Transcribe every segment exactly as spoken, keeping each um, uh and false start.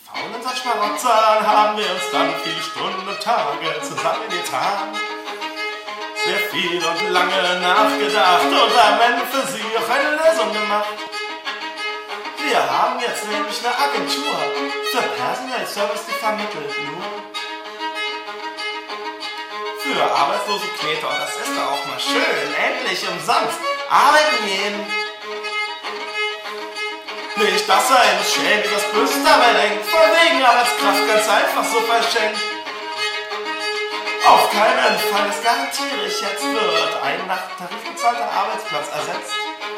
Faulen und Schmarotzern haben wir uns dann viele Stunden und Tage zusammen getan. Sehr viel und lange nachgedacht und am Ende für sie auch eine Lösung gemacht. Wir haben jetzt nämlich eine Agentur für Personal Service, die vermittelt nur für arbeitslose Kneter. Und das ist doch auch mal schön, endlich umsonst arbeiten gehen. Nicht, dass er ein schäbiges Böse dabei denkt, von wegen Arbeitskraft ganz einfach so verschenkt. Auf keinen Fall, das garantiere ich jetzt, wird ein nach Tarif bezahlter Arbeitsplatz ersetzt.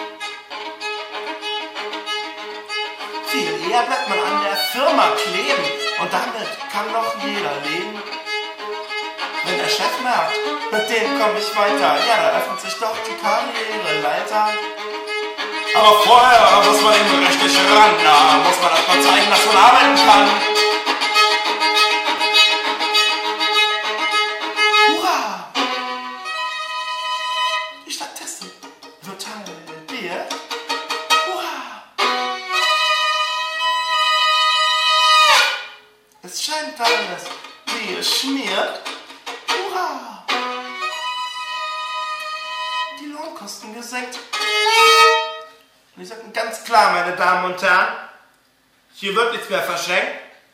Viel eher bleibt man an der Firma kleben und damit kann doch jeder leben. Wenn der Chef merkt, mit dem komme ich weiter, ja, da öffnet sich doch die Karriereleiter. Aber vorher muss man eben richtig ran, da muss man erst mal zeigen, dass man arbeiten kann. Hurra! Die Statistik wird halbiert. Hurra! Es scheint alles, wie es schmiert. Hurra! Die Lohnkosten gesenkt. Und ich sage ganz klar, meine Damen und Herren, hier wird nichts mehr verschenkt.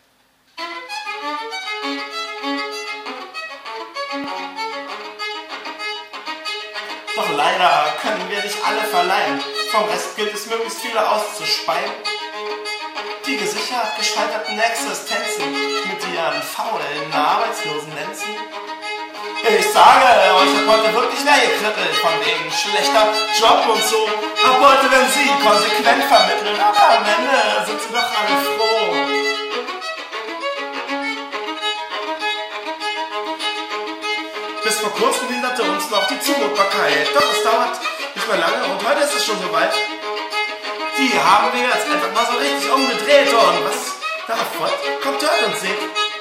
Doch leider können wir nicht alle verleihen. Vom Rest gilt es, möglichst viele auszuspeien. Die gesichert gescheiterten Existenzen mit ihren faulen, arbeitslosen Lenzen. Ich sage euch, ich hab heute wirklich weggekrittelt, von wegen schlechter Job und so. Ab heute werden sie konsequent vermitteln, aber am Ende sind sie doch alle froh. Bis vor kurzem hinderte uns noch die Zumutbarkeit, doch es dauert nicht mehr lange und heute ist es schon soweit. Die haben wir jetzt einfach mal so richtig umgedreht und was darauf folgt, kommt, hört und seht.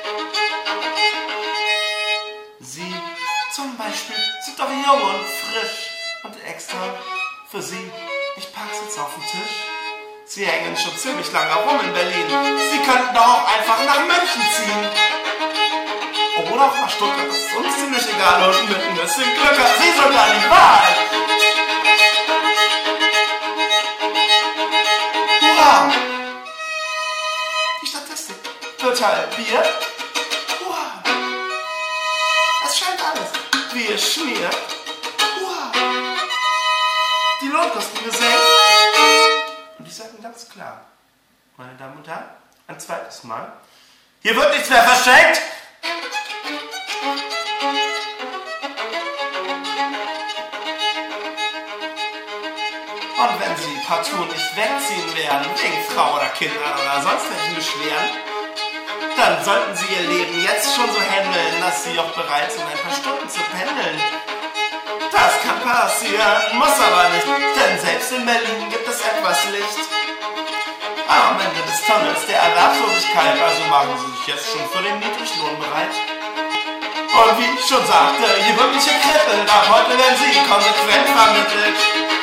Sie zum Beispiel sind doch jung und frisch und extra für sie, ich pack's jetzt auf den Tisch. Sie hängen schon ziemlich lange rum in Berlin. Sie könnten doch auch einfach nach München ziehen. Oder auch nach Stuttgart, das ist uns ziemlich egal. Und mit ein bisschen Glück hat sie sogar die Wahl. Hurra! Die Statistik wird halbiert. Hurra! Es scheint alles, wie es schmiert. Hurra! Die Lohnkosten gesenkt. Und ich sage Ihnen ganz klar, meine Damen und Herren, ein zweites Mal, hier wird nichts mehr verschenkt. Und wenn Sie partout nicht wegziehen werden, wegen Frau oder Kindern oder sonstigen Beschwerden, dann sollten Sie Ihr Leben jetzt schon so handeln, dass Sie auch bereit sind, ein paar Stunden zu pendeln. Das kann passieren, muss aber nicht, denn selbst in Berlin gibt es etwas Licht. Am Ende des Tunnels der Erwerbslosigkeit, also machen Sie sich jetzt schon für den Niedriglohn bereit. Und wie ich schon sagte, hier wirklich gekrittelt, ab heute werden Sie konsequent vermittelt.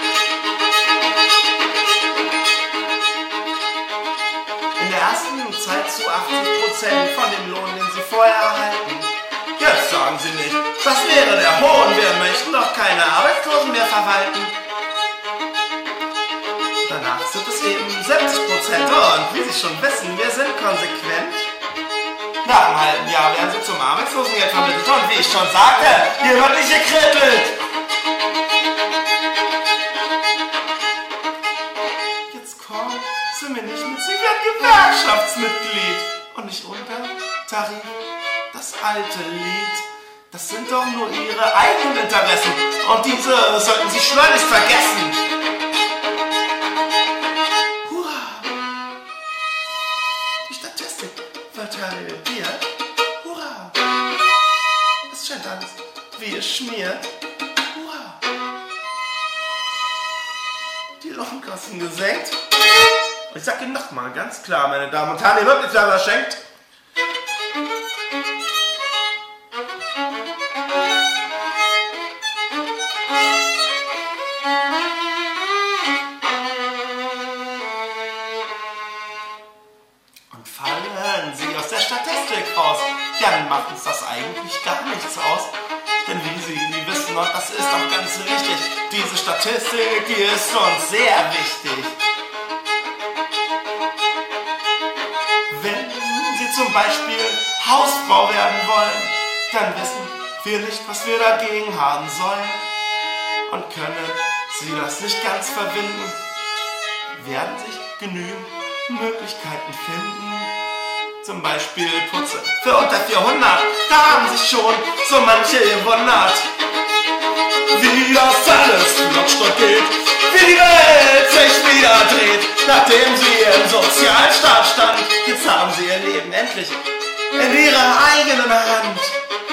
In der ersten Zeit zu achtzig Prozent von dem Lohn, den Sie vorher erhalten. Jetzt sagen Sie nicht, das wäre der Hohn, wir möchten doch keine Arbeitslosen mehr verwalten. Danach sind es eben siebzig Prozent und wie Sie schon wissen, wir sind konsequent. Nach einem halben Jahr werden Sie zum Arbeitslosengeld vermittelt und wie ich schon sagte, hier wird nicht gekrittelt. Jetzt kommen Sie mir nicht mit, Sie werden Gewerkschaftsmitglied und nicht unter Tarif. Das alte Lied, das sind doch nur Ihre eigenen Interessen und diese sollten Sie schleunigst vergessen. Hurra! Die Statistik wird halbiert. Hurra! Es scheint alles, wie es schmiert. Hurra! Die Lohnkosten gesenkt. Und ich sag Ihnen nochmal ganz klar, meine Damen und Herren, ihr wird nicht selber schenkt. Und fallen sie aus der Statistik raus, dann macht uns das eigentlich gar nichts aus. Denn wie Sie nie wissen, und das ist auch ganz richtig, diese Statistik, die ist uns sehr wichtig. Wenn Sie zum Beispiel Hausfrau werden wollen, dann wissen wir nicht, was wir dagegen haben sollen. Und können Sie das nicht ganz verwinden, werden sich genügend Möglichkeiten finden. Zum Beispiel Putze für unter vierhundert, da haben sich schon so manche gewundert, wie das alles flutscht und geht, wie die Welt sich wieder dreht, nachdem sie im Sozialstaat stand. Jetzt haben sie ihr Leben endlich in ihrer eigenen Hand.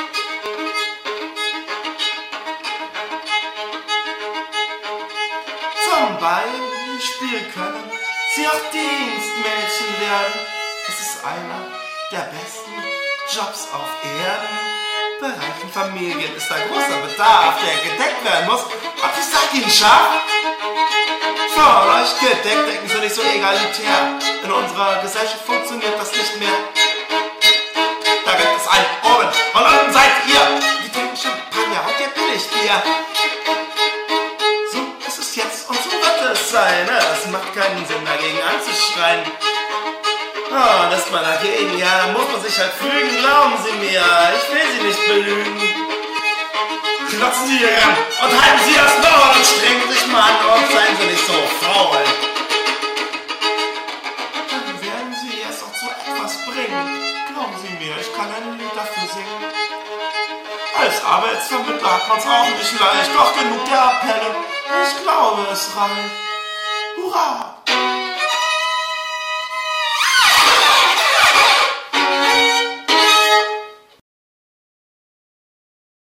Zum Beispiel können sie auch Dienstmädchen werden. Es ist einer der besten Jobs auf Erden. Bereichen Familien ist ein großer Bedarf, der gedeckt werden muss. Und ich sag Ihnen, scharf, von euch gedeckt, denken Sie nicht so egalitär. In unserer Gesellschaft funktioniert das nicht mehr. Da gibt es einen oben und unten seid ihr. Die trinken Champagner und ihr Billigbier. So ist es jetzt und so wird es sein. Es macht keinen Sinn, dagegen anzuschreien. Oh, lässt man dagegen, ja, dann muss man sich halt fügen, glauben Sie mir, ich will Sie nicht belügen. Klotzen Sie hier ran und halten Sie das Maul und strengen sich mal an und seien Sie nicht so faul. Dann werden Sie erst auch zu etwas bringen. Glauben Sie mir, ich kann ein Lied dafür singen. Als Arbeitsvermittler hat man's auch nicht leicht, doch genug der Appelle, ich glaube es reicht. Hurra!